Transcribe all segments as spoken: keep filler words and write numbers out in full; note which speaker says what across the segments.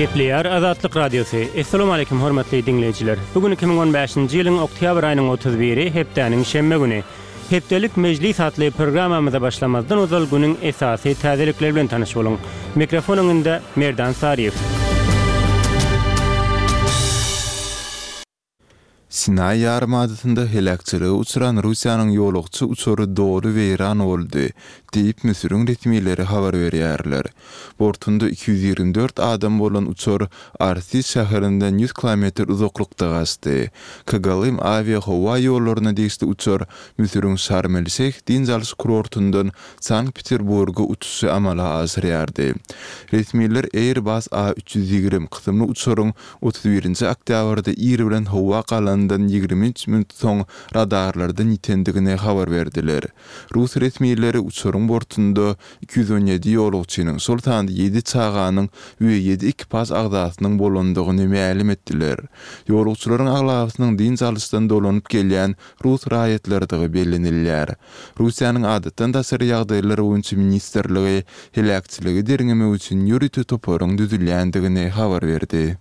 Speaker 1: Kepler Azatlyk Radiosu. Assalamu alaykum hormatly dinleyijiler. Bugün iki bin on beşinji ýylyň oktýabr aýynyň otuz biri hepdeniň şemme güni. Hepdelik mejlis atly programamyza başlamazdan ozal günüň esasy täzelikleri bilen tanyş boluň. Mikrofon öňünde Merdan Sariýew.
Speaker 2: Sinay yarımadasında helakçılığı uçuran Rusiýanyň ýolukçy uçury doğru weýran boldy diýip Müsürüň resmiýetleri habar berýärler. Bortunda iki yüz ýygrimi dört adam bolan uçur Artis şäherinden yüz kilometr uzaklykda gaçdy. Kagalim avia howa ýollaryna degişli uçur Müsürüň Şarm el-Şeyh dinjaliş kurortundan Sankt-Peterburga uçuşy amala asyrýardy. Resmiýetler Airbus A üç yüz ýygrimi kysymly uçuryň otuz birinji oktýabrda ýeri bilen howa galan ýygrimi üç minut soň radarlardan ýitendigine habar berdiler. Rus resmiýetleri uçuryň bortunda iki yüz on ýedi ýolukçynyň sol tarapynda ýedi çaganyň we ýedi ekipaj agdasynyň bolandygyny ma'lum etdiler. Ýolukçylaryň aglabysynyň dinjalysdan dolanyp gelýän Rus raýatlardygy bellenilýär. Rusiýanyň adatdan daşary ýagdaýlar boýunça ministrligi helakçylygy derňeme üçin ýürütü toparyň düzülýändigini habar berdi.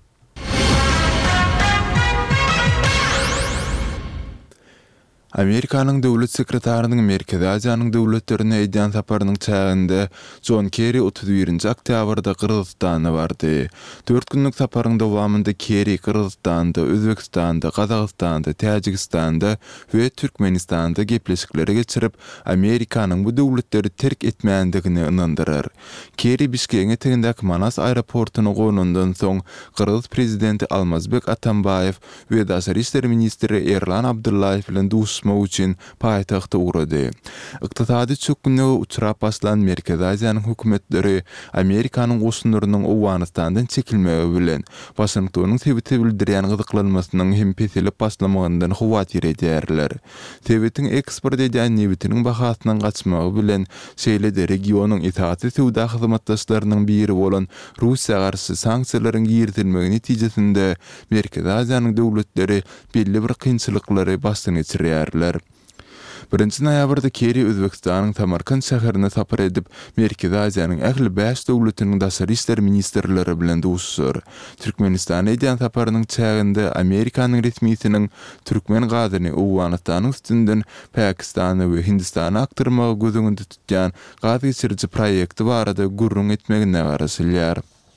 Speaker 2: Amerikanyň döwlet sekretarynyň Merkezi Aziýanyň döwletlerine edýän saparynyň çäginde John Kerry otuz birinji oktýabrda Kyrgyzstana bardy. dört günlük saparyň dowamında Kerry Kyrgyzstanda, Özbekistanda, Kazakstanda, Täjikistanda we Türkmenistanda gepleşikleri geçirip Amerikanyň bu döwletleri terk etmeýändigini ynandyrar. Kerry Bişkek'e tegindäki Manas aeroportuny gonundan soň Kyrgyz prezidenti Almazbek Atambayew we Daşary işler ministri Erlan Abdullayew bilen duş için paýtagta uğradı. Iqtisady çöküne uçrap başlan Merkezi Aziýanyň hökümetleri Amerikanyň goşunlarynyň Owganystandan çekilmegi bilen Washingtonyň sebäbi bildirýän gyzyklanmasynyň hem peselip başlamagyndan howatyr edýärler. Sebätiň eksport edýän nebitiniň bahasynyň gaçmagy bilen şeýle-de regionyň itaatçy sowda hyzmatdaşlarynyň biri bolan Russiýa garşy sanksiýalaryň ýertilmegi netijesinde Merkezi Aziýanyň döwletleri belli bir kynçylyklary başdan geçirýär. Birinci noýabrda Kerry Özbekistanyň Samarkand şäherine sapar edip Merkezi Aziýanyň ähli beş döwletiniň daşary işler ministrleri bilen duşur. Türkmenistana edýän saparynyň çäginde Amerikanyň resmiýetiniň türkmen gadyny Owganystanyň üstünden Pakistany we Hindistany aktyrmagy gözüňde tutýan gady geçiriji proýekti barada gurrun etmegine garaşylýar.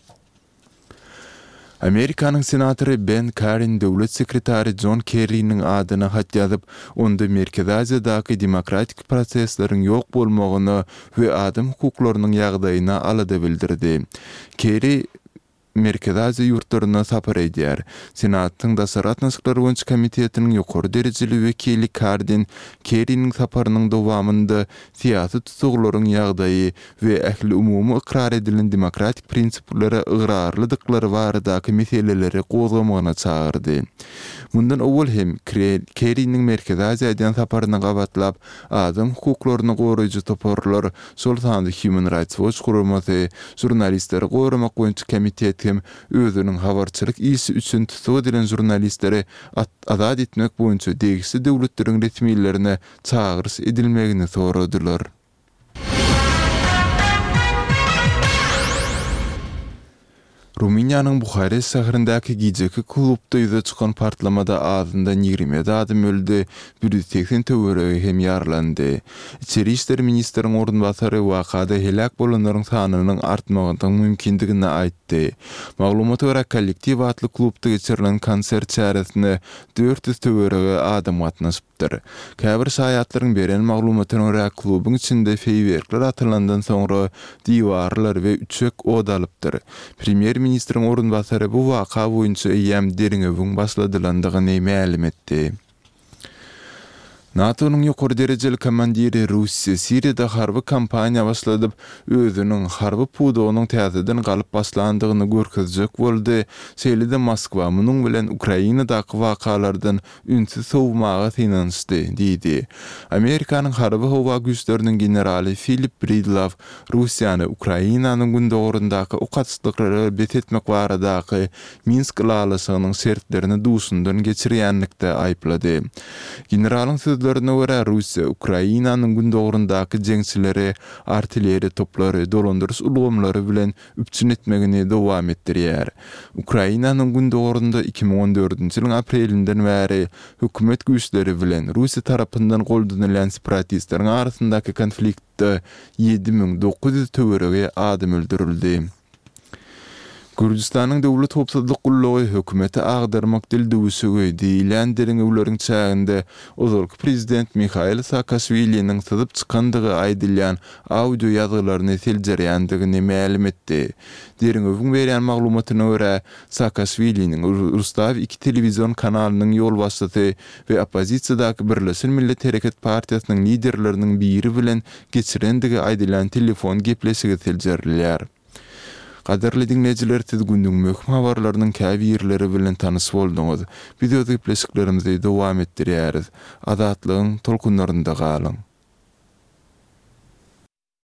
Speaker 2: Amerikanyň senatory Ben Carson döwlet sekretary John Kerry'niň adyna hat ýazyp, onda Merkezi Aziýadaky demokratik prosesleriň ýok bolmagyny we adam hukuklarynyň ýagdaýyna alada bildirdi. Kerry Merkezi Aziýa ýurtlaryna sapar edýär. Senatyň daşary atnaşyklary boýunça komitetiniň ýokary derejeli wekili Carson Kerry'niň saparynyň dowamında syýasy tutuklaryň ýagdaýy we ähli umumy ikrar edilen demokratik prinsiplere ıgrarlydyklary baradaky meseleleri gozgamagyna çağırdy. Bundan owul hem Kerry'niň Merkezi Aziýadan saparyny gabatlap, adam hukuklaryny goraýjy toparlar, şol sanda Human Rights Watch guramasy, jurnalistleri goramak boýunça komitet hem özüniň habarçylyk işi üçin tutup edilen jurnalistleri azat etmek boýunça degişli döwletleriň resmiýetlerine çağırış edilmegini soradylar. Ruminiýanyň Buharest şäherindäki gijeki klubda ýüze çykan partlamada azyndan ýygrimi adam öldü, bir yüz seksen töweregi hem ýaralandy. İçeri işler ministriniň orunbasary wakada helak bolanlaryň sanynyň artmagynyň mümkindigini aýtdy. Maglumata görä kollektiv atly klubda geçirilen konsert çäresinde dört yüz töweregi adam gatnaşypdyr. Käbir şaýatlaryň beren maglumatyna görä klubyň içinde feýwerkler atylandan soňra diwarlar we üçek od alypdyr. Premier Ministrin orunbasary bu waka boýunça ýem deriňe başladylandygyny ma'lum etdi. NATO'nun ýokary derejeli komandiri Russiýa Siriýada harby kampaniýa başladyp, özüniň harby pudogynyň täzeden galyp başlandygyny görkezjek boldy. Şeýle-de Moskwa munyň bilen Ukrainadaky wakalardan ünsiz sowmaga synanşdy, diýdi. Amerikanyň harby howa güýçleriniň generali Philip Bridlov Russiýany Ukrainanyň gündogurundaky okaçlyklary betetmek baradaky Minsk ýalysynyň şertlerini duşundan geçirýänlikde aýplady. Generalyň sözlerine göre Rusya, Ukrainanyň gündogurundaky jeňçilere artilleriýa toplary, dolandyrys ulgamlary bilen üpçün etmegini dowam etdirýär. Ukrainanyň gündogurunda iki bin on dördünji ýylyň aprelinden bäri hökümet güýçleri bilen Russiýa tarapyndan goldanylan separatistleriň arasyndaky konfliktde ýedi min dokuz ýüz töwerege adam öldürildi. Gürjistanyň döwlet howpsuzlyk gullugy hökümeti agdarmak dil döwüşüge diýilen deriň ulanyň çäginde ozalky prezident Mikhail Saakashviliň syzyp çykandygy aýdylýan audio ýazgylaryny teljerýändigini ma'lum etdi. Deriň öwün berýän maglumatyna görä Saakashviliň Rustav iki telewizion kanalynyň ýol başçysy we opozisiýadaky Birleşen Millet Hereket Partiýasynyň liderleriniň biri bilen geçirendigi aýdylýan telefon gepleşigi teljerilýär. Qadarly dinleyijiler, siz gündüň möhüm habarlarynyň käbi ýerleri bilen tanys bolduňyz. Video gepleşiklerimizi dowam etdirýäris. Azatlygyň tolkunlarynda galyň.